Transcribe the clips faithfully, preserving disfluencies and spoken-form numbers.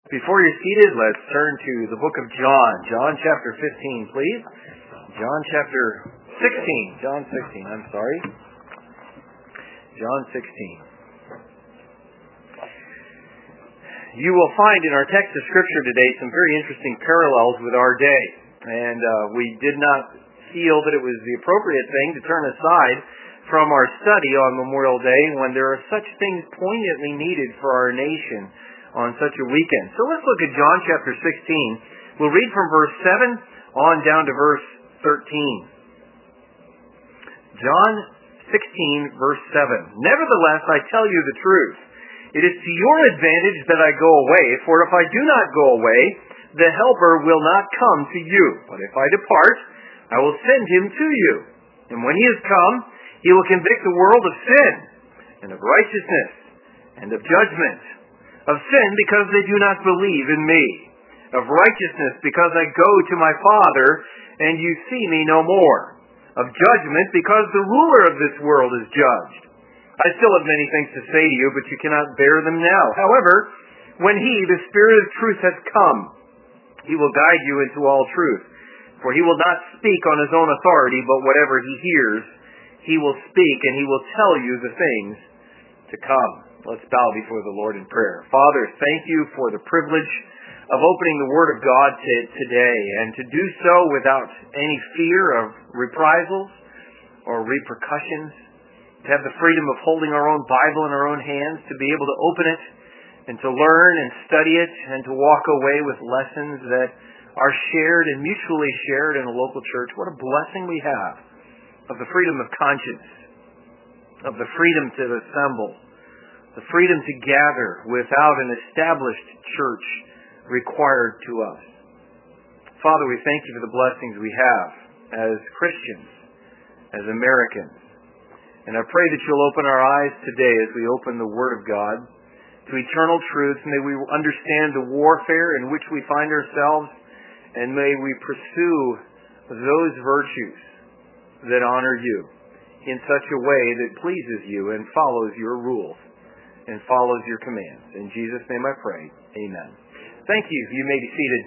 Before you're seated, let's turn to the book of John. John chapter fifteen, please. John chapter sixteen. John sixteen, I'm sorry. John sixteen. You will find in our text of Scripture today some very interesting parallels with our day. And uh, we did not feel that it was the appropriate thing to turn aside from our study on Memorial Day when there are such things poignantly needed for our nation on such a weekend. So let's look at John chapter sixteen. We'll read from verse seven on down to verse thirteen. John sixteen, verse seven. Nevertheless, I tell you the truth. It is to your advantage that I go away, for if I do not go away, the Helper will not come to you. But if I depart, I will send him to you. And when he has come, he will convict the world of sin, and of righteousness, and of judgment. Of sin, because they do not believe in me. Of righteousness, because I go to my Father, and you see me no more. Of judgment, because the ruler of this world is judged. I still have many things to say to you, but you cannot bear them now. However, when he, the Spirit of truth, has come, he will guide you into all truth. For he will not speak on his own authority, but whatever he hears, he will speak, and he will tell you the things to come. Let's bow before the Lord in prayer. Father, thank you for the privilege of opening the Word of God to, today, and to do so without any fear of reprisals or repercussions, to have the freedom of holding our own Bible in our own hands, to be able to open it and to learn and study it and to walk away with lessons that are shared and mutually shared in a local church. What a blessing we have of the freedom of conscience, of the freedom to assemble, the freedom to gather without an established church required to us. Father, we thank you for the blessings we have as Christians, as Americans. And I pray that you'll open our eyes today as we open the Word of God to eternal truths. May we understand the warfare in which we find ourselves, and may we pursue those virtues that honor you in such a way that pleases you and follows your rules and follows your commands. In Jesus' name I pray. Amen. Thank you. You may be seated.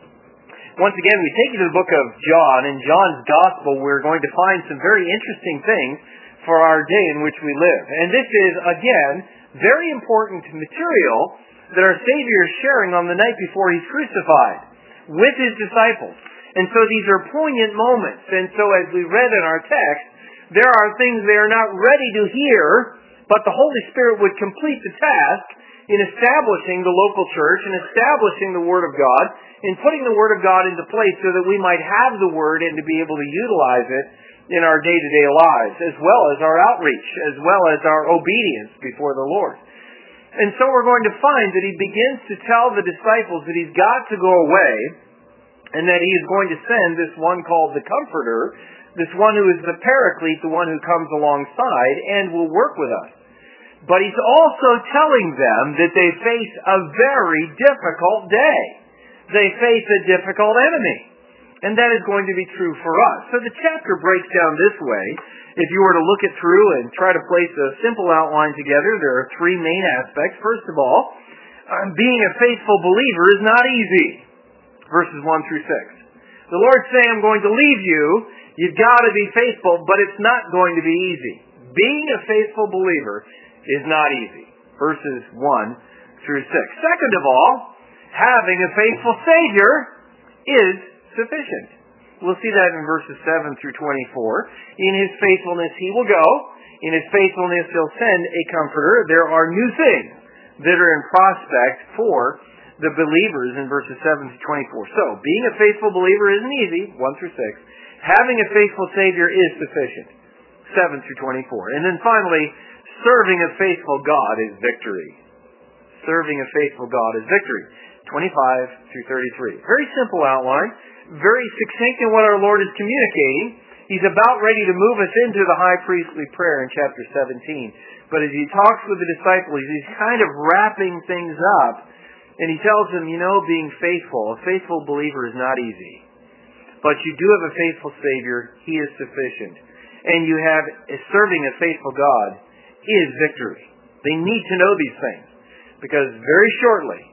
Once again, we take you to the book of John. In John's Gospel, we're going to find some very interesting things for our day in which we live. And this is, again, very important material that our Savior is sharing on the night before he's crucified with his disciples. And so these are poignant moments. And so as we read in our text, there are things they are not ready to hear, but the Holy Spirit would complete the task in establishing the local church and establishing the Word of God, in putting the Word of God into place so that we might have the Word and to be able to utilize it in our day-to-day lives, as well as our outreach, as well as our obedience before the Lord. And so we're going to find that he begins to tell the disciples that he's got to go away, and that he is going to send this one called the Comforter, this one who is the Paraclete, the one who comes alongside and will work with us. But he's also telling them that they face a very difficult day. They face a difficult enemy. And that is going to be true for us. So the chapter breaks down this way. If you were to look it through and try to place a simple outline together, there are three main aspects. First of all, uh, being a faithful believer is not easy. Verses one through six. The Lord's saying, I'm going to leave you. You've got to be faithful, but it's not going to be easy. Being a faithful believer is not easy. Verses one through six. Second of all, having a faithful Savior is sufficient. We'll see that in verses seven through twenty-four. In his faithfulness he will go. In his faithfulness he'll send a comforter. There are new things that are in prospect for the believers in verses seven through twenty-four. So, being a faithful believer isn't easy, one through six. Having a faithful Savior is sufficient, seven through twenty-four. And then finally, serving a faithful God is victory. Serving a faithful God is victory, twenty-five through thirty-three. Very simple outline, very succinct in what our Lord is communicating. He's about ready to move us into the high priestly prayer in chapter seventeen. But as he talks with the disciples, he's kind of wrapping things up. And he tells them, you know, being faithful, a faithful believer is not easy. But you do have a faithful Savior. He is sufficient. And you have, serving a faithful God is victory. They need to know these things. Because very shortly,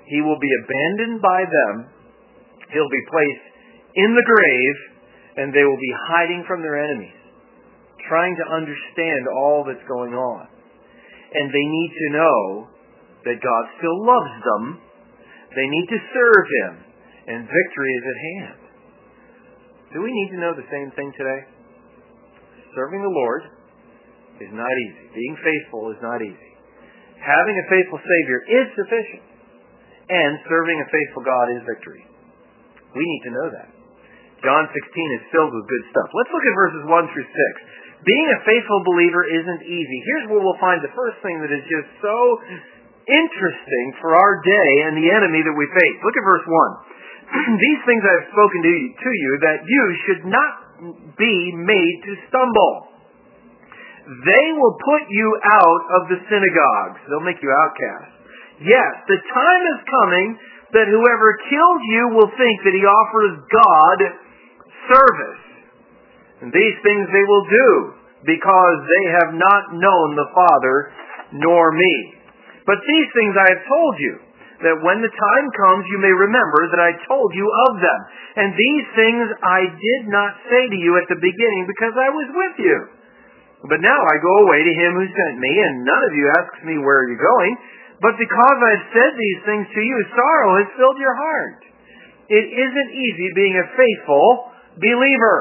He will be abandoned by them. He'll be placed in the grave, and they will be hiding from their enemies, trying to understand all that's going on. And they need to know that God still loves them. They need to serve Him, and victory is at hand. Do we need to know the same thing today? Serving the Lord is not easy. Being faithful is not easy. Having a faithful Savior is sufficient. And serving a faithful God is victory. We need to know that. John sixteen is filled with good stuff. Let's look at verses one through six. Being a faithful believer isn't easy. Here's where we'll find the first thing that is just so interesting for our day and the enemy that we face. Look at verse one. These things I have spoken to you, to you that you should not be made to stumble. They will put you out of the synagogues. They'll make you outcasts. Yes, the time is coming that whoever kills you will think that he offers God service. And these things they will do because they have not known the Father nor me. But these things I have told you, that when the time comes you may remember that I told you of them. And these things I did not say to you at the beginning because I was with you. But now I go away to Him who sent me, and none of you asks me, where are you going? But because I have said these things to you, sorrow has filled your heart. It isn't easy being a faithful believer.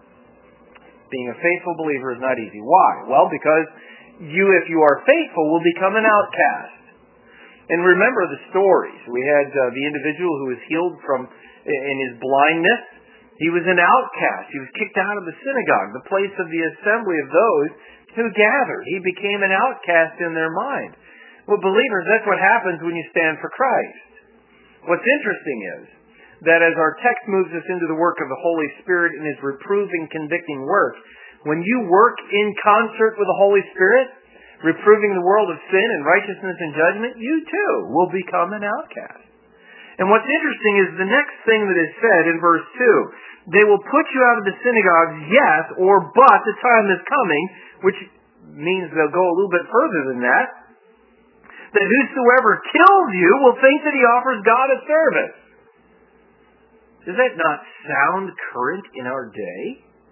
Being a faithful believer is not easy. Why? Well, because you, if you are faithful, will become an outcast. And remember the stories. We had uh, the individual who was healed from in his blindness. He was an outcast. He was kicked out of the synagogue, the place of the assembly of those who gathered. He became an outcast in their mind. Well, believers, that's what happens when you stand for Christ. What's interesting is that as our text moves us into the work of the Holy Spirit in His reproving, convicting work, when you work in concert with the Holy Spirit, reproving the world of sin and righteousness and judgment, you too will become an outcast. And what's interesting is the next thing that is said in verse two. They will put you out of the synagogues, yes, or but the time is coming, which means they'll go a little bit further than that, that whosoever kills you will think that he offers God a service. Does that not sound current in our day?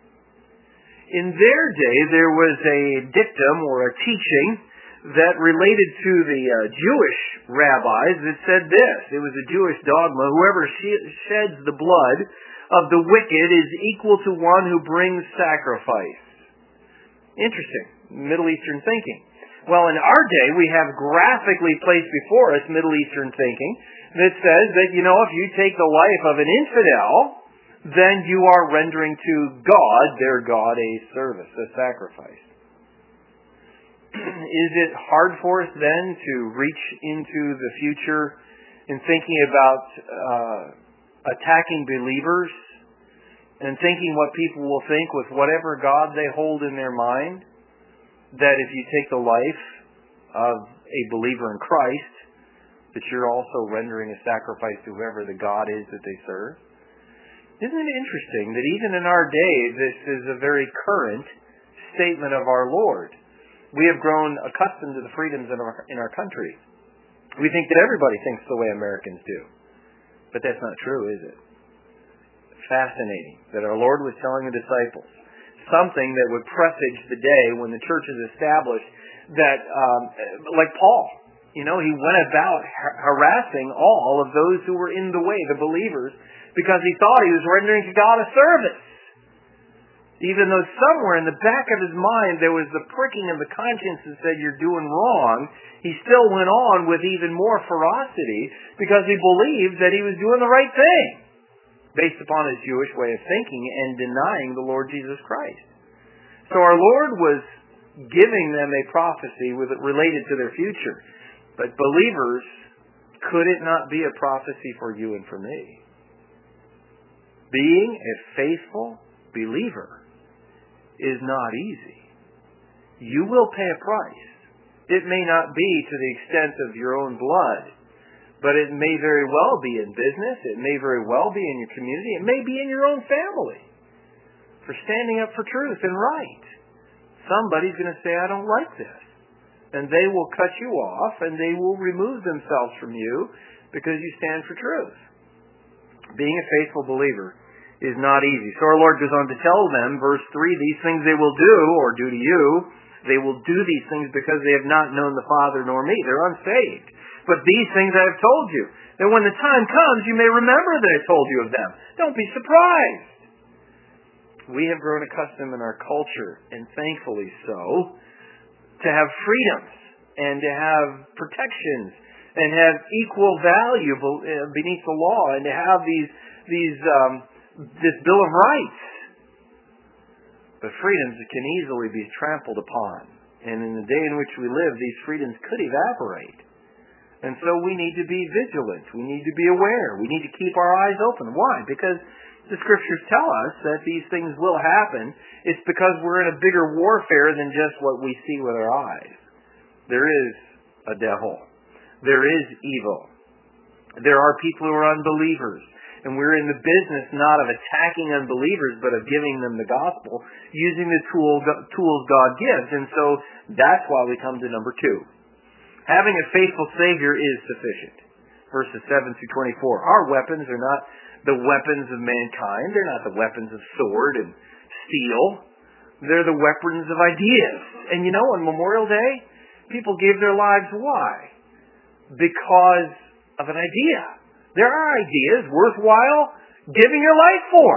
In their day, there was a dictum or a teaching that related to the uh, Jewish rabbis that said this. It was a Jewish dogma. Whoever sheds the blood of the wicked is equal to one who brings sacrifice. Interesting. Middle Eastern thinking. Well, in our day, we have graphically placed before us Middle Eastern thinking that says that, you know, if you take the life of an infidel, then you are rendering to God, their God, a service, a sacrifice. Is it hard for us then to reach into the future in thinking about uh, attacking believers and thinking what people will think with whatever God they hold in their mind? That if you take the life of a believer in Christ, that you're also rendering a sacrifice to whoever the God is that they serve? Isn't it interesting that even in our day, this is a very current statement of our Lord? We have grown accustomed to the freedoms in our, in our country. We think that everybody thinks the way Americans do. But that's not true, is it? Fascinating that our Lord was telling the disciples something that would presage the day when the church is established, that, um, like Paul, you know, he went about har- harassing all of those who were in the way, the believers, because he thought he was rendering to God a service. Even though somewhere in the back of his mind there was the pricking of the conscience that said you're doing wrong, he still went on with even more ferocity because he believed that he was doing the right thing based upon his Jewish way of thinking and denying the Lord Jesus Christ. So our Lord was giving them a prophecy with it related to their future. But believers, could it not be a prophecy for you and for me? Being a faithful believer is not easy. You will pay a price. It may not be to the extent of your own blood, but it may very well be in business. It may very well be in your community. It may be in your own family for standing up for truth and right. Somebody's going to say, I don't like this. And they will cut you off and they will remove themselves from you because you stand for truth. Being a faithful believer is not easy. So our Lord goes on to tell them, verse three, these things they will do, or do to you, they will do these things because they have not known the Father nor me. They're unsaved. But these things I have told you, that when the time comes, you may remember that I told you of them. Don't be surprised. We have grown accustomed in our culture, and thankfully so, to have freedoms and to have protections and have equal value beneath the law and to have these these um, this Bill of Rights. But freedoms can easily be trampled upon. And in the day in which we live, these freedoms could evaporate. And so we need to be vigilant. We need to be aware. We need to keep our eyes open. Why? Because the Scriptures tell us that these things will happen. It's because we're in a bigger warfare than just what we see with our eyes. There is a devil. There is evil. There are people who are unbelievers. And we're in the business not of attacking unbelievers, but of giving them the gospel, using the tool, tools God gives. And so that's why we come to number two. Having a faithful Savior is sufficient. Verses seven through twenty-four. Our weapons are not the weapons of mankind. They're not the weapons of sword and steel. They're the weapons of ideas. And you know, on Memorial Day, people gave their lives. Why? Because of an idea. There are ideas worthwhile giving your life for.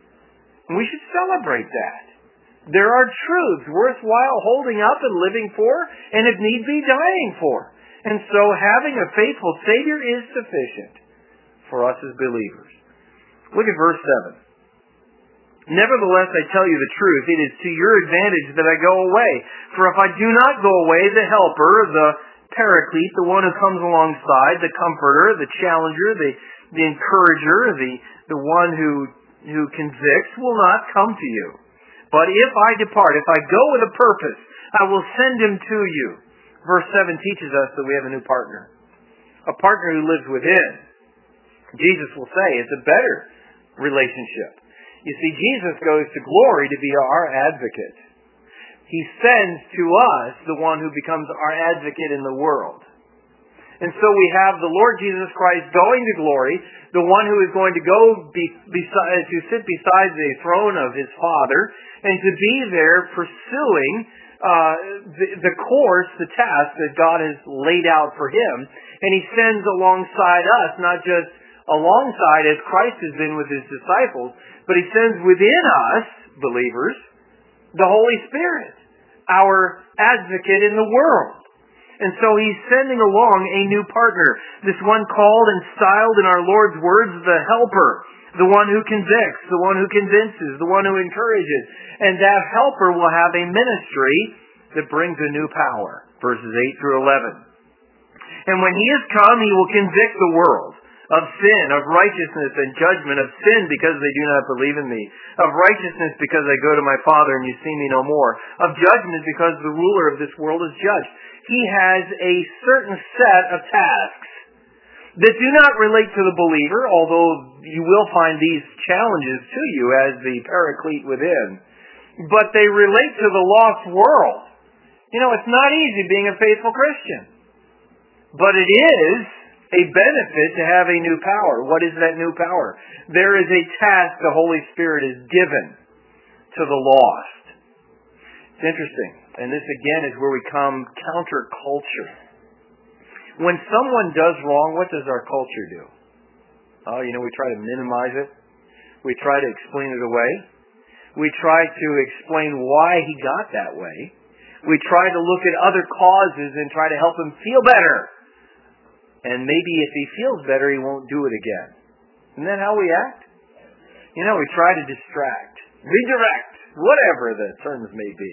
And we should celebrate that. There are truths worthwhile holding up and living for, and if need be, dying for. And so having a faithful Savior is sufficient for us as believers. Look at verse seven. Nevertheless, I tell you the truth, it is to your advantage that I go away. For if I do not go away, the Helper, the Paraclete, the one who comes alongside, the Comforter, the Challenger, the, the Encourager, the, the one who, who convicts, will not come to you. But if I depart, if I go with a purpose, I will send him to you. Verse seven teaches us that we have a new partner. A partner who lives within. Jesus will say it's a better relationship. You see, Jesus goes to glory to be our advocate. He sends to us the one who becomes our advocate in the world. And so we have the Lord Jesus Christ going to glory, the one who is going to go be, beside, to sit beside the throne of his Father, and to be there pursuing uh, the, the course, the task that God has laid out for him. And he sends alongside us, not just alongside as Christ has been with his disciples, but he sends within us, believers, the Holy Spirit, our advocate in the world. And so he's sending along a new partner, this one called and styled in our Lord's words, the Helper, the one who convicts, the one who convinces, the one who encourages. And that Helper will have a ministry that brings a new power, verses eight through eleven. And when he has come, he will convict the world of sin, of righteousness and judgment, of sin because they do not believe in me, of righteousness because I go to my Father and you see me no more, of judgment because the ruler of this world is judged. He has a certain set of tasks that do not relate to the believer, although you will find these challenges to you as the Paraclete within, but they relate to the lost world. You know, it's not easy being a faithful Christian, but it is a benefit to have a new power. What is that new power? There is a task the Holy Spirit is given to the lost. It's interesting. And this again is where we come counterculture. When someone does wrong, what does our culture do? Oh, you know, we try to minimize it. We try to explain it away. We try to explain why he got that way. We try to look at other causes and try to help him feel better. And maybe if he feels better, he won't do it again. Isn't that how we act? You know, we try to distract, redirect, whatever the terms may be.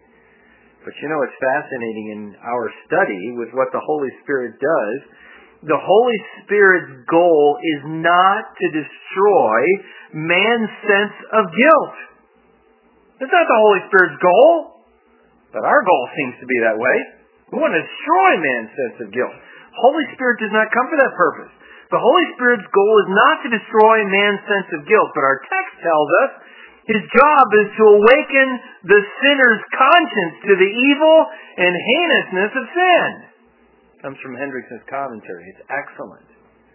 But you know, it's fascinating in our study with what the Holy Spirit does. The Holy Spirit's goal is not to destroy man's sense of guilt. That's not the Holy Spirit's goal. But our goal seems to be that way. We want to destroy man's sense of guilt. Holy Spirit does not come for that purpose. The Holy Spirit's goal is not to destroy man's sense of guilt, but our text tells us his job is to awaken the sinner's conscience to the evil and heinousness of sin. It comes from Hendrickson's commentary. It's excellent.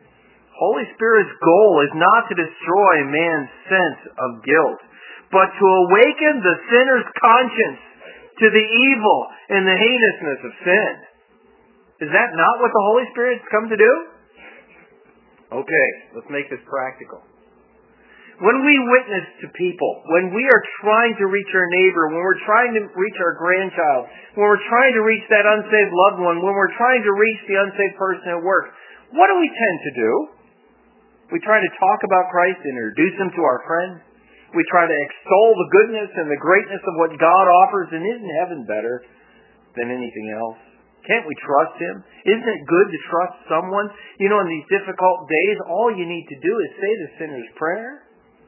Holy Spirit's goal is not to destroy man's sense of guilt, but to awaken the sinner's conscience to the evil and the heinousness of sin. Is that not what the Holy Spirit's come to do? Okay, let's make this practical. When we witness to people, when we are trying to reach our neighbor, when we're trying to reach our grandchild, when we're trying to reach that unsaved loved one, when we're trying to reach the unsaved person at work, what do we tend to do? We try to talk about Christ and introduce Him to our friends. We try to extol the goodness and the greatness of what God offers, and isn't heaven better than anything else? Can't we trust Him? Isn't it good to trust someone? You know, in these difficult days, all you need to do is say the sinner's prayer.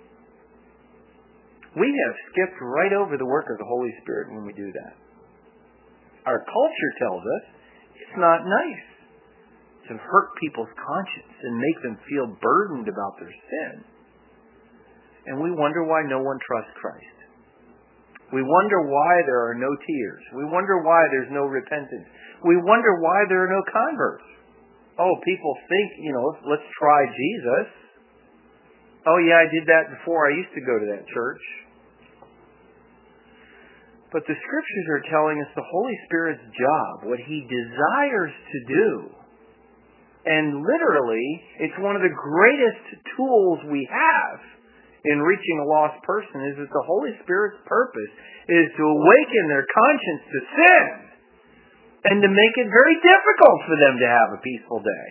We have skipped right over the work of the Holy Spirit when we do that. Our culture tells us it's not nice to hurt people's conscience and make them feel burdened about their sin. And we wonder why no one trusts Christ. We wonder why there are no tears. We wonder why there's no repentance. We wonder why there are no converts. Oh, people think, you know, let's try Jesus. Oh yeah, I did that before. I used to go to that church. But the Scriptures are telling us the Holy Spirit's job, what He desires to do. And literally, it's one of the greatest tools we have in reaching a lost person, is that the Holy Spirit's purpose is to awaken their conscience to sin and to make it very difficult for them to have a peaceful day.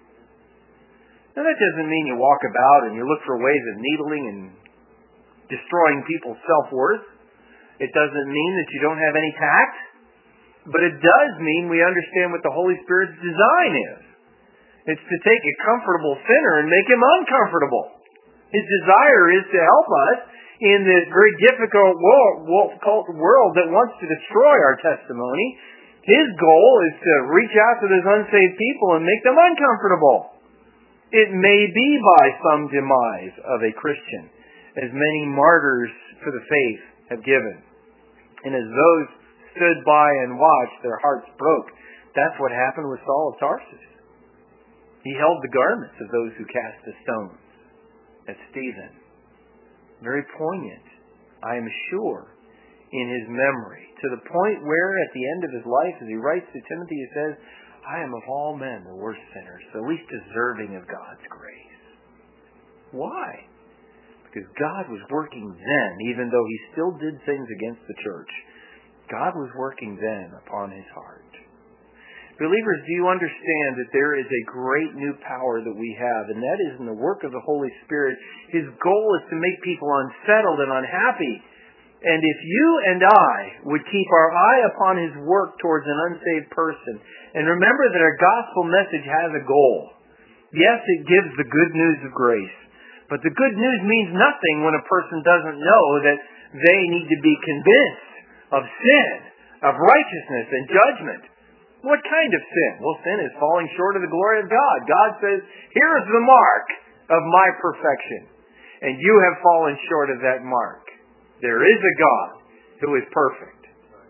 Now that doesn't mean you walk about and you look for ways of needling and destroying people's self-worth. It doesn't mean that you don't have any tact. But it does mean we understand what the Holy Spirit's design is. It's to take a comfortable sinner and make him uncomfortable. His desire is to help us in this very difficult world that wants to destroy our testimony. His goal is to reach out to those unsaved people and make them uncomfortable. It may be by some demise of a Christian, as many martyrs for the faith have given. And as those stood by and watched, their hearts broke. That's what happened with Saul of Tarsus. He held the garments of those who cast the stones at Stephen. Very poignant, I am sure, in his memory. To the point where at the end of his life, as he writes to Timothy, he says, I am of all men the worst sinner, the least deserving of God's grace. Why? Because God was working then, even though he still did things against the church. God was working then upon his heart. Believers, do you understand that there is a great new power that we have, and that is in the work of the Holy Spirit. His goal is to make people unsettled and unhappy. And if you and I would keep our eye upon his work towards an unsaved person, and remember that our gospel message has a goal. Yes, it gives the good news of grace. But the good news means nothing when a person doesn't know that they need to be convinced of sin, of righteousness and judgment. What kind of sin? Well, sin is falling short of the glory of God. God says, here is the mark of my perfection. And you have fallen short of that mark. There is a God who is perfect.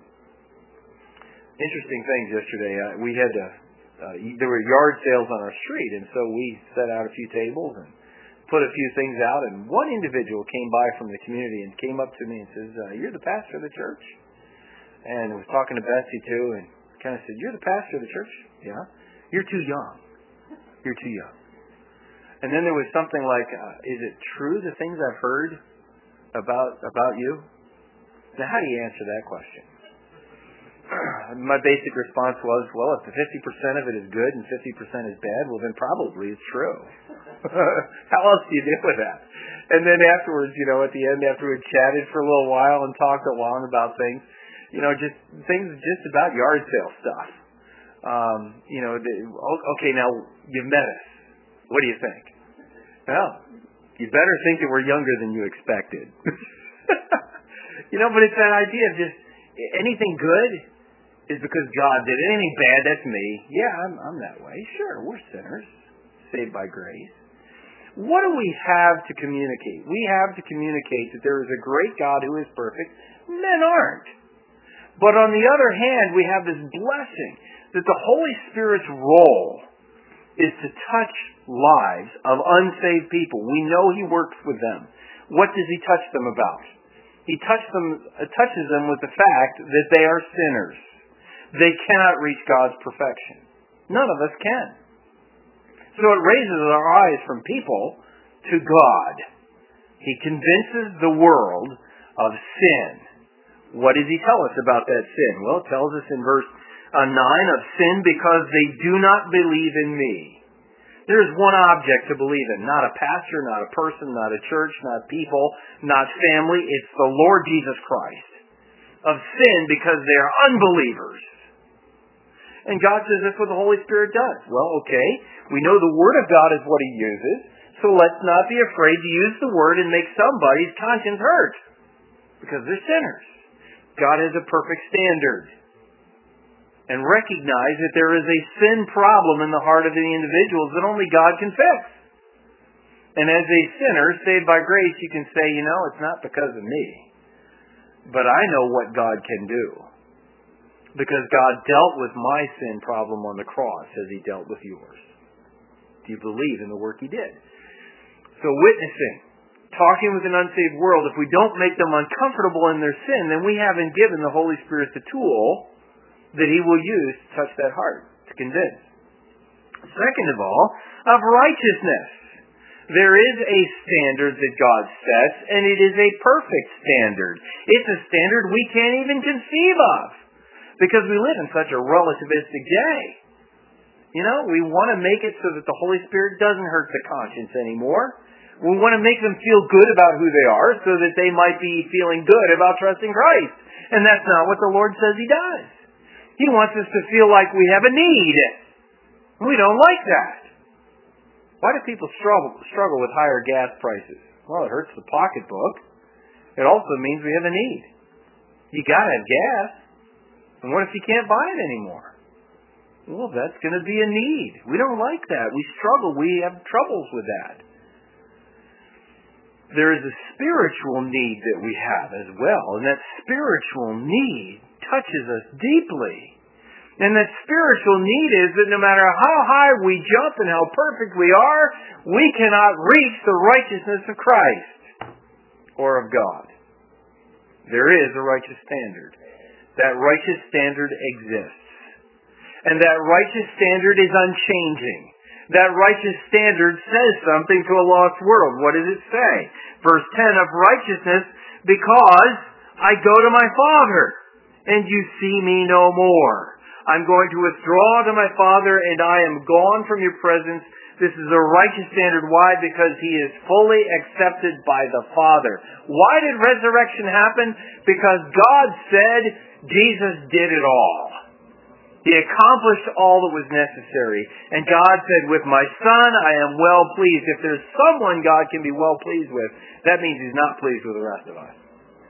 Interesting things yesterday. Uh, we had uh, uh, there were yard sales on our street, and so we set out a few tables and put a few things out. And one individual came by from the community and came up to me and says, uh, "You're the pastor of the church?" And I was talking to Betsy too, and kind of said, "You're the pastor of the church?" "Yeah." "You're too young. You're too young." And then there was something like, uh, "Is it true the things I've heard about about you?" Now, how do you answer that question? My basic response was, well, if the fifty percent of it is good and fifty percent is bad, well, then probably it's true. How else do you deal with that? And then afterwards, you know, at the end, after we chatted for a little while and talked along about things, you know, just things just about yard sale stuff. Um, you know, the, okay, now you've met us. What do you think? Well, you better think that we're younger than you expected. You know, but it's that idea of just anything good is because God did it. Anything bad, that's me. Yeah, I'm, I'm that way. Sure, we're sinners, saved by grace. What do we have to communicate? We have to communicate that there is a great God who is perfect. Men aren't. But on the other hand, we have this blessing that the Holy Spirit's role is to touch lives of unsaved people. We know He works with them. What does He touch them about? He touch them, uh, touches them with the fact that they are sinners. They cannot reach God's perfection. None of us can. So it raises our eyes from people to God. He convinces the world of sin. What does He tell us about that sin? Well, it tells us in verse uh, nine of sin because they do not believe in me. There is one object to believe in. Not a pastor, not a person, not a church, not people, not family. It's the Lord Jesus Christ. Of sin because they are unbelievers. And God says that's what the Holy Spirit does. Well, okay. We know the Word of God is what He uses. So let's not be afraid to use the Word and make somebody's conscience hurt. Because they're sinners. God has a perfect standard. And recognize that there is a sin problem in the heart of the individuals that only God can fix. And as a sinner saved by grace, you can say, you know, it's not because of me. But I know what God can do. Because God dealt with my sin problem on the cross as He dealt with yours. Do you believe in the work He did? So witnessing, talking with an unsaved world, if we don't make them uncomfortable in their sin, then we haven't given the Holy Spirit the tool that He will use to touch that heart, to convince. Second of all, of righteousness. There is a standard that God sets, and it is a perfect standard. It's a standard we can't even conceive of. Because we live in such a relativistic day. You know, we want to make it so that the Holy Spirit doesn't hurt the conscience anymore. We want to make them feel good about who they are so that they might be feeling good about trusting Christ. And that's not what the Lord says He does. He wants us to feel like we have a need. We don't like that. Why do people struggle, struggle with higher gas prices? Well, it hurts the pocketbook. It also means we have a need. You gotta have gas. And what if you can't buy it anymore? Well, that's going to be a need. We don't like that. We struggle. We have troubles with that. There is a spiritual need that we have as well. And that spiritual need touches us deeply. And that spiritual need is that no matter how high we jump and how perfect we are, we cannot reach the righteousness of Christ or of God. There is a righteous standard. That righteous standard exists. And that righteous standard is unchanging. That righteous standard says something to a lost world. What does it say? Verse ten of righteousness, because I go to my Father, and you see me no more. I'm going to withdraw to my Father, and I am gone from your presence. This is a righteous standard. Why? Because He is fully accepted by the Father. Why did resurrection happen? Because God said Jesus did it all. He accomplished all that was necessary. And God said, with my Son, I am well pleased. If there's someone God can be well pleased with, that means He's not pleased with the rest of us.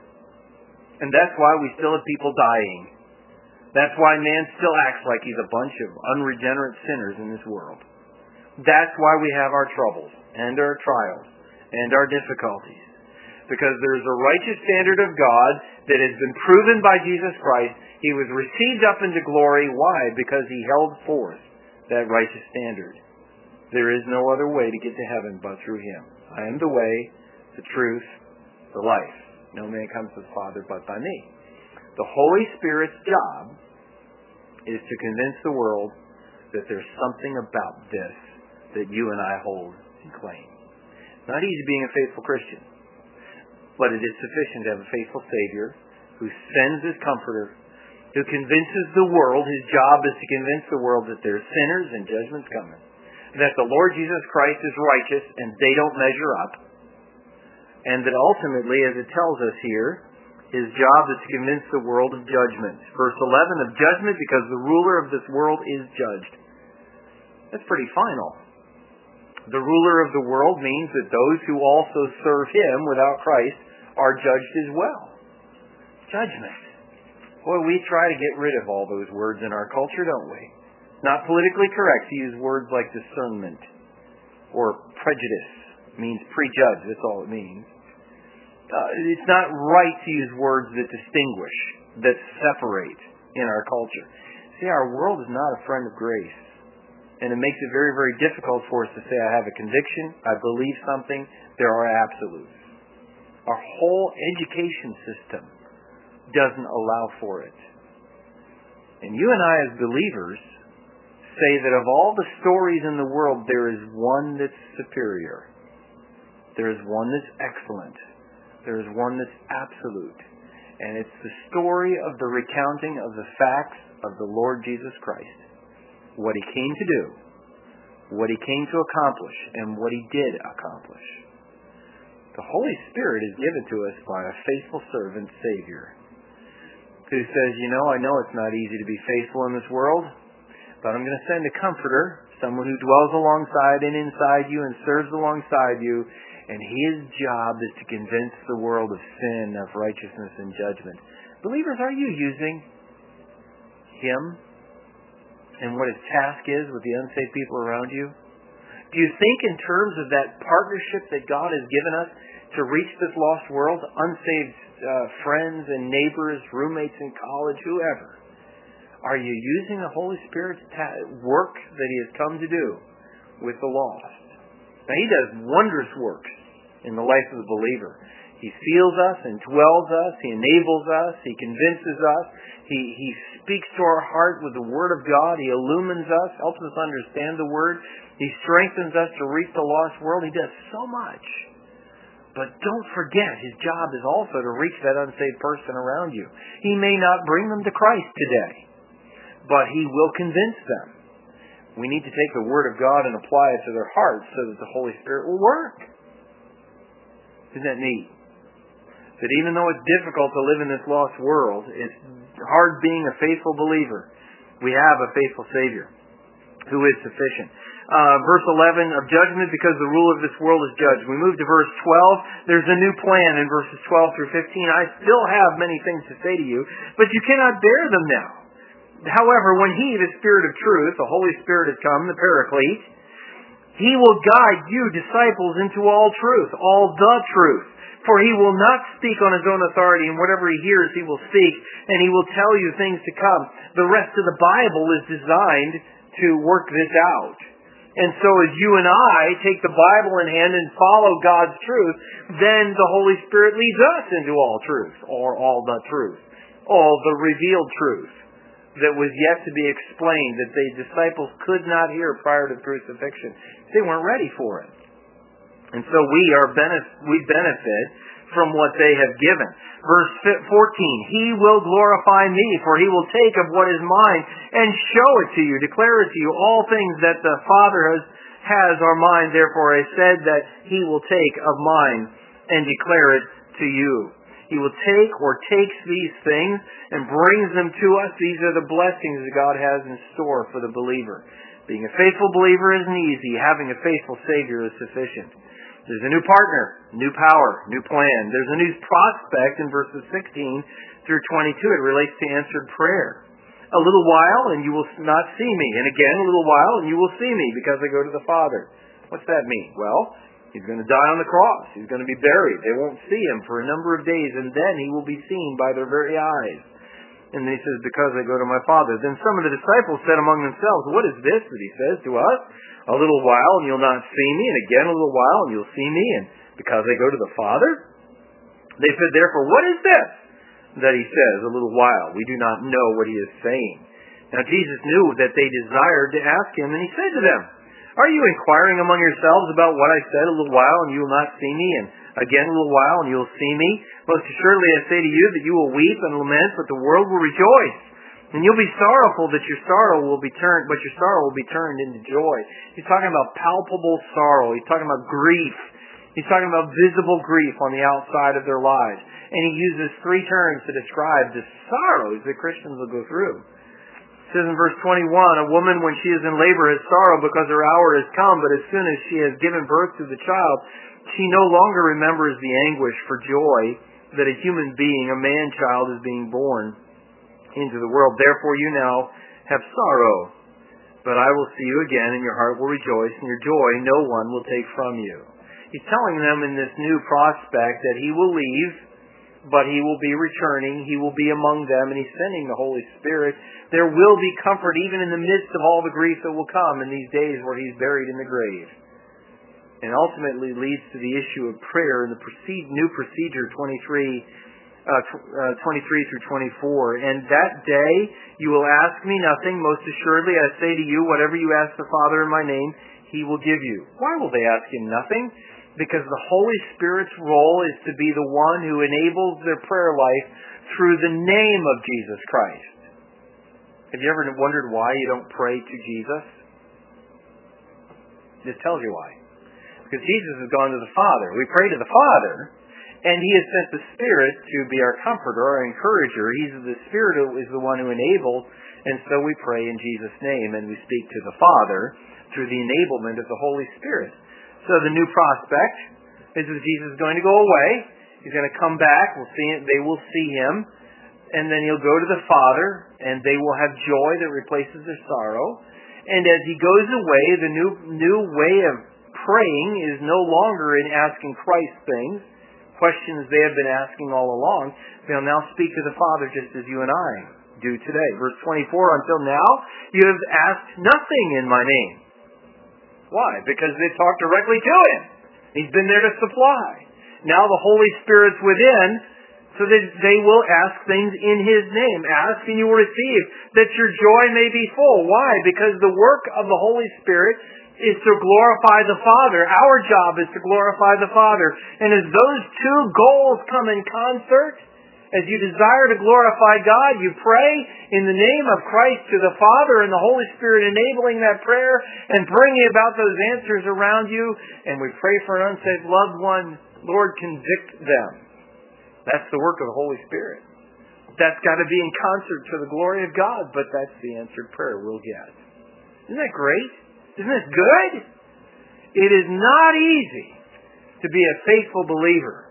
And that's why we still have people dying. That's why man still acts like he's a bunch of unregenerate sinners in this world. That's why we have our troubles and our trials and our difficulties. Because there's a righteous standard of God that has been proven by Jesus Christ. He was received up into glory. Why? Because He held forth that righteous standard. There is no other way to get to heaven but through Him. I am the way, the truth, the life. No man comes to the Father but by me. The Holy Spirit's job is to convince the world that there's something about this that you and I hold and claim. It's not easy being a faithful Christian. But it is sufficient to have a faithful Savior who sends His Comforter, who convinces the world. His job is to convince the world that there's sinners and judgment's coming. That the Lord Jesus Christ is righteous and they don't measure up. And that ultimately, as it tells us here, His job is to convince the world of judgment. Verse eleven, of judgment because the ruler of this world is judged. That's pretty final. The ruler of the world means that those who also serve Him without Christ are judged as well. Judgment. Boy, we try to get rid of all those words in our culture, don't we? Not politically correct to use words like discernment or prejudice. It means prejudge, that's all it means. Uh, it's not right to use words that distinguish, that separate in our culture. See, our world is not a friend of grace. And it makes it very, very difficult for us to say, I have a conviction, I believe something. There are absolutes. Our whole education system doesn't allow for it. And you and I as believers say that of all the stories in the world, there is one that's superior. There is one that's excellent. There is one that's absolute. And it's the story of the recounting of the facts of the Lord Jesus Christ. What He came to do, what He came to accomplish, and what He did accomplish. The Holy Spirit is given to us by a faithful servant Savior who says, you know, I know it's not easy to be faithful in this world, but I'm going to send a comforter, someone who dwells alongside and inside you and serves alongside you, and His job is to convince the world of sin, of righteousness, and judgment. Believers, are you using Him and what His task is with the unsaved people around you? Do you think in terms of that partnership that God has given us to reach this lost world, unsaved uh, friends and neighbors, roommates in college, whoever? Are you using the Holy Spirit's ta- work that He has come to do with the lost? Now, He does wondrous works in the life of the believer. He seals us and dwells us. He enables us. He convinces us. He, he speaks to our heart with the Word of God. He illumines us, helps us understand the Word. He strengthens us to reach the lost world. He does so much. But don't forget, His job is also to reach that unsaved person around you. He may not bring them to Christ today, but He will convince them. We need to take the Word of God and apply it to their hearts so that the Holy Spirit will work. Isn't that neat? That even though it's difficult to live in this lost world, it's hard being a faithful believer. We have a faithful Savior who is sufficient. Uh, verse eleven, of judgment because the ruler of this world is judged. We move to verse twelve. There's a new plan in verses twelve through fifteen. I still have many things to say to you, but you cannot bear them now. However, when He, the Spirit of truth, the Holy Spirit has come, the Paraclete, He will guide you, disciples, into all truth, all the truth. For He will not speak on His own authority, and whatever He hears He will speak, and He will tell you things to come. The rest of the Bible is designed to work this out. And so as you and I take the Bible in hand and follow God's truth, then the Holy Spirit leads us into all truth, or all the truth, all the revealed truth that was yet to be explained, that the disciples could not hear prior to the crucifixion. They weren't ready for it. And so we are benef- we benefit from what they have given. Verse fourteen, He will glorify me, for He will take of what is mine and show it to you, declare it to you. All things that the Father has, has are mine, therefore I said that He will take of mine and declare it to you. He will take or takes these things and brings them to us. These are the blessings that God has in store for the believer. Being a faithful believer isn't easy. Having a faithful Savior is sufficient. There's a new partner, new power, new plan. There's a new prospect in verses sixteen through twenty-two. It relates to answered prayer. A little while and you will not see me. And again, a little while and you will see me because I go to the Father. What's that mean? Well, He's going to die on the cross. He's going to be buried. They won't see Him for a number of days, and then He will be seen by their very eyes. And then He says, because I go to my Father. Then some of the disciples said among themselves, what is this that He says to us? A little while and you'll not see me, and again a little while and you'll see me, and because I go to the Father? They said, therefore, what is this that He says, a little while? We do not know what He is saying. Now Jesus knew that they desired to ask Him, and He said to them, are you inquiring among yourselves about what I said, a little while and you will not see me, and again a little while and you will see me? Most assuredly I say to you that you will weep and lament, but the world will rejoice. And you'll be sorrowful that your sorrow will be turned, but your sorrow will be turned into joy. He's talking about palpable sorrow. He's talking about grief. He's talking about visible grief on the outside of their lives. And He uses three terms to describe the sorrows that Christians will go through. It says in verse twenty-one, a woman when she is in labor has sorrow because her hour has come, but as soon as she has given birth to the child, she no longer remembers the anguish for joy that a human being, a man-child, is being born into the world. Therefore you now have sorrow, but I will see you again, and your heart will rejoice, and your joy no one will take from you. He's telling them in this new prospect that He will leave but He will be returning. He will be among them, and He's sending the Holy Spirit. There will be comfort even in the midst of all the grief that will come in these days where He's buried in the grave. And ultimately leads to the issue of prayer in the new procedure twenty-three, uh, uh, twenty-three through twenty-four. And that day you will ask me nothing. Most assuredly I say to you, whatever you ask the Father in my name, He will give you. Why will they ask Him nothing? Because the Holy Spirit's role is to be the one who enables their prayer life through the name of Jesus Christ. Have you ever wondered why you don't pray to Jesus? This tells you why. Because Jesus has gone to the Father. We pray to the Father, and He has sent the Spirit to be our comforter, our encourager. He's the Spirit who is the one who enables, and so we pray in Jesus' name, and we speak to the Father through the enablement of the Holy Spirit. So the new prospect is that Jesus is going to go away. He's going to come back. We'll see him, they will see Him, and then He'll go to the Father, and they will have joy that replaces their sorrow. And as He goes away, the new new way of praying is no longer in asking Christ things, questions they have been asking all along. They'll now speak to the Father just as you and I do today. Verse twenty-four, until now you have asked nothing in my name. Why? Because they talked directly to Him. He's been there to supply. Now the Holy Spirit's within, so that they will ask things in His name. Ask and you will receive, that your joy may be full. Why? Because the work of the Holy Spirit is to glorify the Father. Our job is to glorify the Father. And as those two goals come in concert, as you desire to glorify God, you pray in the name of Christ to the Father and the Holy Spirit enabling that prayer and bringing about those answers around you. And we pray for an unsaved loved one. Lord, convict them. That's the work of the Holy Spirit. That's got to be in concert to the glory of God, but that's the answered prayer we'll get. Isn't that great? Isn't it good? It is not easy to be a faithful believer,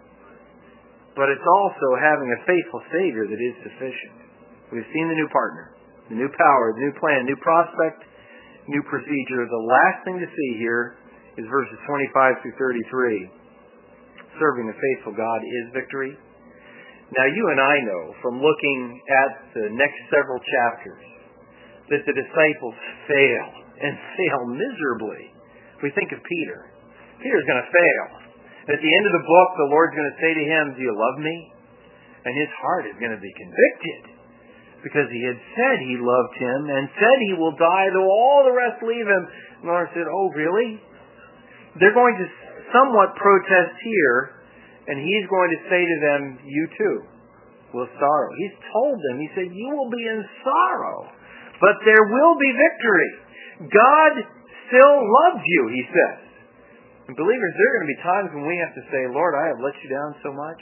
but it's also having a faithful Savior that is sufficient. We've seen the new partner, the new power, the new plan, new prospect, new procedure. The last thing to see here is verses twenty-five through thirty-three. Serving a faithful God is victory. Now you and I know from looking at the next several chapters that the disciples fail and fail miserably. We think of Peter. Peter's going to fail. At the end of the book, the Lord's going to say to him, do you love me? And his heart is going to be convicted because he had said he loved him and said he will die though all the rest leave him. And the Lord said, oh, really? They're going to somewhat protest here, and He's going to say to them, you too will sorrow. He's told them, He said, you will be in sorrow, but there will be victory. God still loves you, He says. And believers, there are going to be times when we have to say, Lord, I have let you down so much.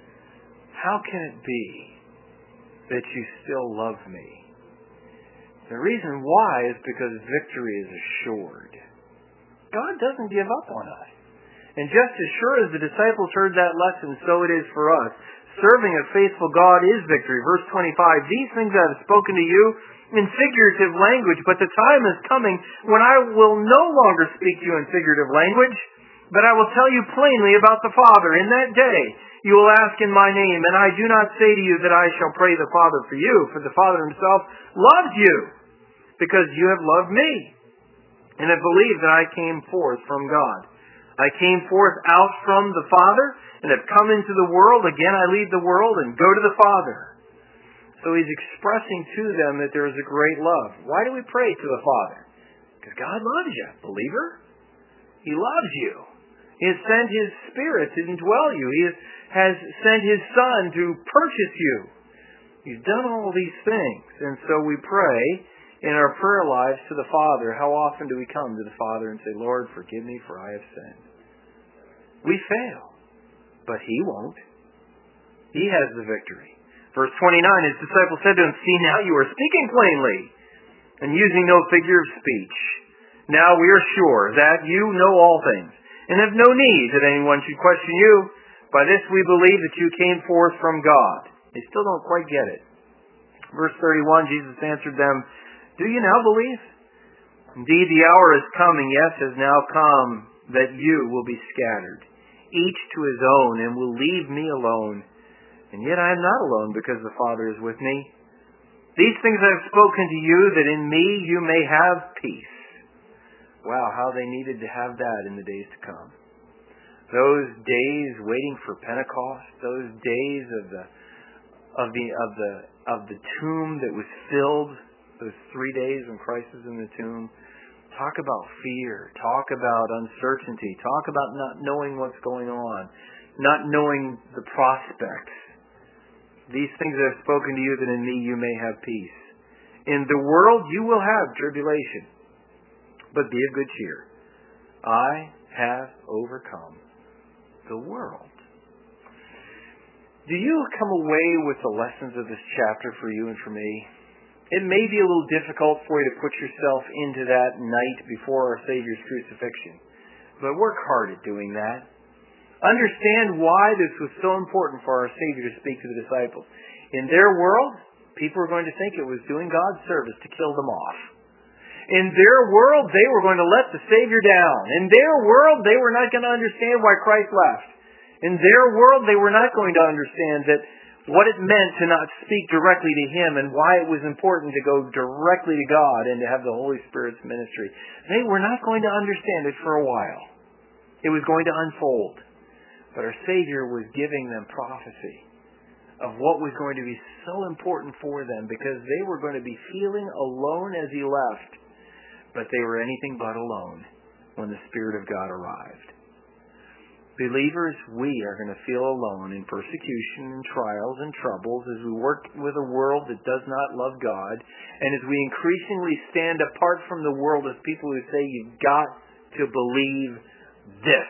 How can it be that you still love me? The reason why is because victory is assured. God doesn't give up on us. And just as sure as the disciples heard that lesson, so it is for us. Serving a faithful God is victory. Verse twenty-five, these things I have spoken to you in figurative language, but the time is coming when I will no longer speak to you in figurative language, but I will tell you plainly about the Father. In that day you will ask in my name, and I do not say to you that I shall pray the Father for you, for the Father Himself loves you, because you have loved me, and have believed that I came forth from God. I came forth out from the Father, and have come into the world. Again I leave the world and go to the Father. So He's expressing to them that there is a great love. Why do we pray to the Father? Because God loves you, believer. He loves you. He has sent His Spirit to indwell you. He has, has sent His Son to purchase you. He's done all these things. And so we pray in our prayer lives to the Father. How often do we come to the Father and say, Lord, forgive me for I have sinned? We fail, but He won't. He has the victory. Verse twenty-nine, His disciples said to Him, see, now you are speaking plainly and using no figure of speech. Now we are sure that you know all things and have no need that anyone should question you. By this we believe that you came forth from God. They still don't quite get it. Verse thirty-one, Jesus answered them, do you now believe? Indeed, the hour is coming, yes, has now come, that you will be scattered, each to his own, and will leave me alone. and yet I am not alone, because the Father is with me. These things I have spoken to you, that in me you may have peace. Wow, how they needed to have that in the days to come. Those days waiting for Pentecost, those days of the of the of the of the tomb that was filled, those three days when Christ was in the tomb. Talk about fear, talk about uncertainty, talk about not knowing what's going on, not knowing the prospects. These things I have spoken to you, that in me you may have peace. In the world you will have tribulation, but be of good cheer. I have overcome the world. Do you come away with the lessons of this chapter for you and for me? It may be a little difficult for you to put yourself into that night before our Savior's crucifixion, but work hard at doing that. Understand why this was so important for our Savior to speak to the disciples. In their world, people were going to think it was doing God's service to kill them off. In their world, they were going to let the Savior down. In their world, they were not going to understand why Christ left. In their world, they were not going to understand that what it meant to not speak directly to Him, and why it was important to go directly to God and to have the Holy Spirit's ministry. They were not going to understand it for a while. It was going to unfold. But our Savior was giving them prophecy of what was going to be so important for them, because they were going to be feeling alone as He left. But they were anything but alone when the Spirit of God arrived. Believers, we are going to feel alone in persecution and trials and troubles as we work with a world that does not love God, and as we increasingly stand apart from the world as people who say, you've got to believe this.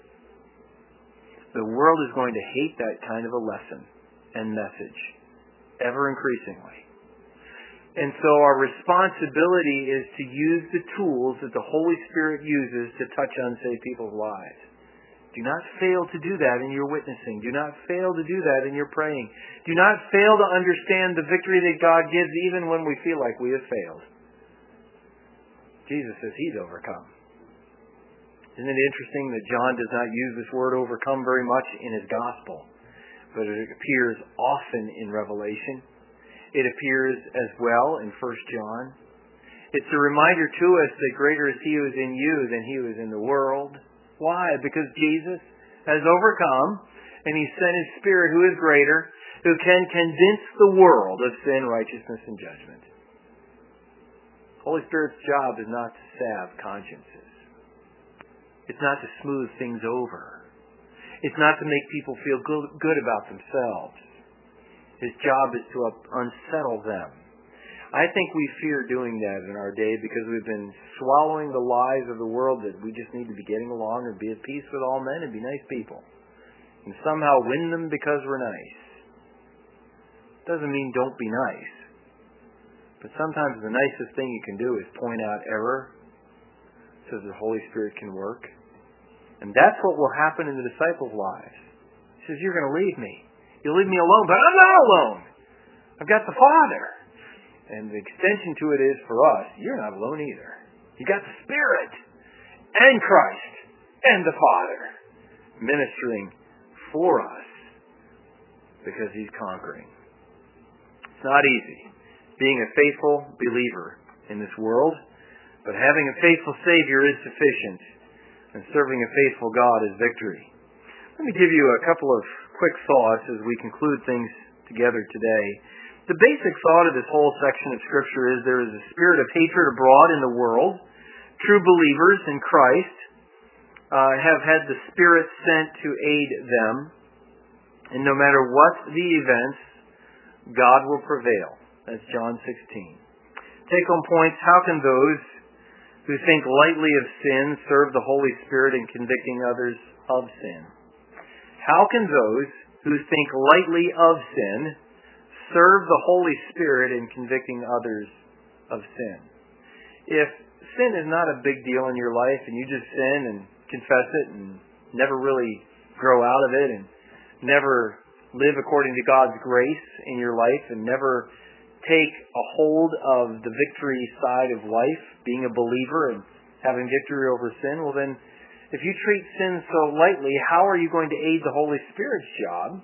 The world is going to hate that kind of a lesson and message ever increasingly. And so our responsibility is to use the tools that the Holy Spirit uses to touch unsaved people's lives. Do not fail to do that in your witnessing. Do not fail to do that in your praying. Do not fail to understand the victory that God gives even when we feel like we have failed. Jesus says He's overcome. Isn't it interesting that John does not use this word overcome very much in his gospel, but it appears often in Revelation. It appears as well in First John. It's a reminder to us that greater is He who is in you than he who is in the world. Why? Because Jesus has overcome, and He sent His Spirit, who is greater, who can convince the world of sin, righteousness, and judgment. Holy Spirit's job is not to salve consciences. It's not to smooth things over. It's not to make people feel good, good about themselves. His job is to unsettle them. I think we fear doing that in our day because we've been swallowing the lies of the world that we just need to be getting along and be at peace with all men and be nice people. And somehow win them because we're nice. Doesn't mean don't be nice. But sometimes the nicest thing you can do is point out error so that the Holy Spirit can work. And that's what will happen in the disciples' lives. He says, you're going to leave me. You'll leave me alone, but I'm not alone. I've got the Father. And the extension to it is for us, you're not alone either. You got the Spirit and Christ and the Father ministering for us because He's conquering. It's not easy being a faithful believer in this world, but having a faithful Savior is sufficient, and serving a faithful God is victory. Let me give you a couple of quick thoughts as we conclude things together today. The basic thought of this whole section of Scripture is there is a spirit of hatred abroad in the world. True believers in Christ uh, have had the Spirit sent to aid them. And no matter what the events, God will prevail. That's John sixteen. Take home points. How can those who think lightly of sin serve the Holy Spirit in convicting others of sin? How can those who think lightly of sin serve the Holy Spirit in convicting others of sin? If sin is not a big deal in your life and you just sin and confess it and never really grow out of it and never live according to God's grace in your life and never take a hold of the victory side of life, being a believer and having victory over sin, well then, if you treat sin so lightly, how are you going to aid the Holy Spirit's job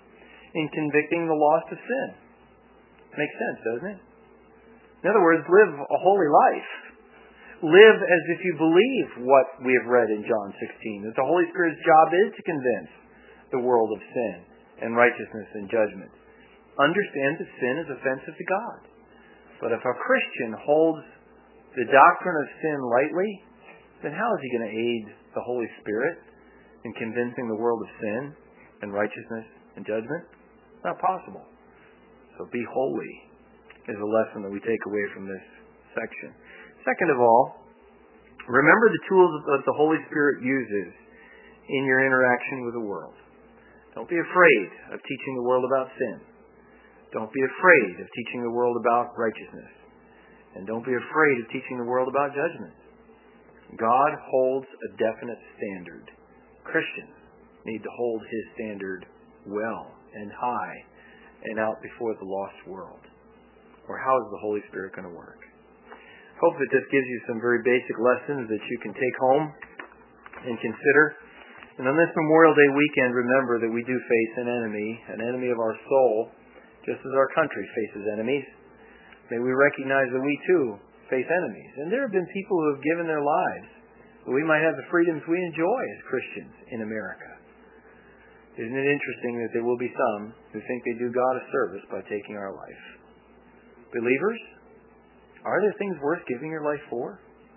in convicting the lost of sin. Makes sense, doesn't it? In other words, live a holy life. Live as if you believe what we have read in John sixteen, that the Holy Spirit's job is to convince the world of sin and righteousness and judgment. Understand that sin is offensive to God. But if a Christian holds the doctrine of sin lightly, then how is he going to aid the Holy Spirit in convincing the world of sin and righteousness and judgment? Not possible. So be holy is a lesson that we take away from this section. Second of all, remember the tools that the Holy Spirit uses in your interaction with the world. Don't be afraid of teaching the world about sin. Don't be afraid of teaching the world about righteousness. And don't be afraid of teaching the world about judgment. God holds a definite standard. Christians need to hold His standard well and high and out before the lost world. Or how is the Holy Spirit going to work? Hope that this gives you some very basic lessons that you can take home and consider. And on this Memorial Day weekend, remember that we do face an enemy, an enemy of our soul, just as our country faces enemies. May we recognize that we too face enemies. And there have been people who have given their lives that we might have the freedoms we enjoy as Christians in America. Isn't it interesting that there will be some who think they do God a service by taking our life? Believers, are there things worth giving your life for?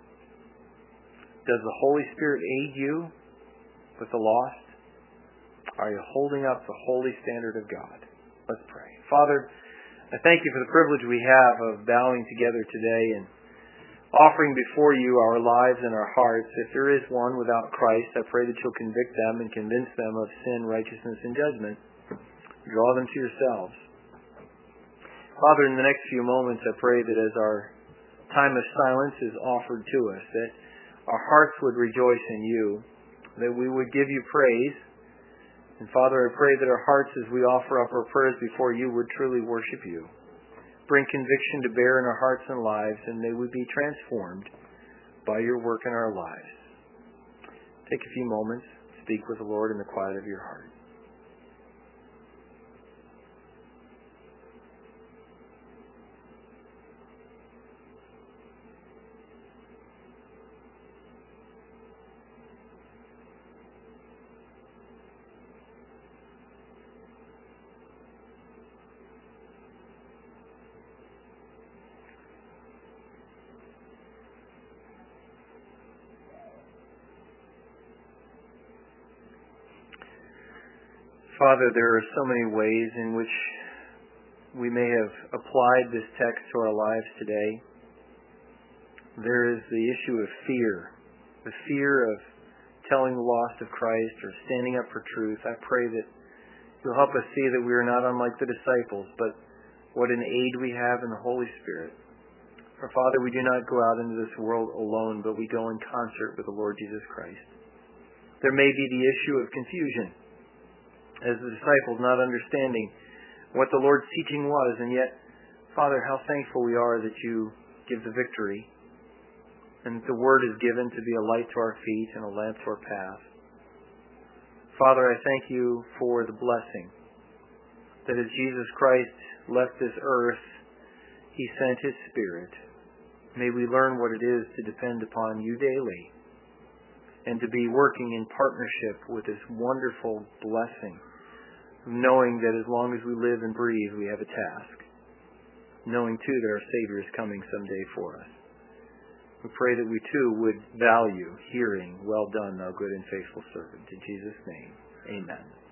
Does the Holy Spirit aid you with the lost? Are you holding up the holy standard of God? Let's pray. Father, I thank you for the privilege we have of bowing together today and offering before you our lives and our hearts. If there is one without Christ, I pray that you'll convict them and convince them of sin, righteousness, and judgment. Draw them to yourselves. Father, in the next few moments, I pray that as our time of silence is offered to us, that our hearts would rejoice in you, that we would give you praise. And Father, I pray that our hearts, as we offer up our prayers before you, would truly worship you. Bring conviction to bear in our hearts and lives, and may we be transformed by your work in our lives. Take a few moments, speak with the Lord in the quiet of your heart. Father, there are so many ways in which we may have applied this text to our lives today. There is the issue of fear, the fear of telling the lost of Christ or standing up for truth. I pray that you'll help us see that we are not unlike the disciples, but what an aid we have in the Holy Spirit. For Father, we do not go out into this world alone, but we go in concert with the Lord Jesus Christ. There may be the issue of confusion, as the disciples not understanding what the Lord's teaching was, and yet, Father, how thankful we are that you give the victory, and that the Word is given to be a light to our feet and a lamp to our path. Father, I thank you for the blessing that as Jesus Christ left this earth, He sent His Spirit. May we learn what it is to depend upon you daily, and to be working in partnership with this wonderful blessing, knowing that as long as we live and breathe, we have a task. Knowing, too, that our Savior is coming someday for us. We pray that we, too, would value hearing, "Well done, thou good and faithful servant." In Jesus' name, amen.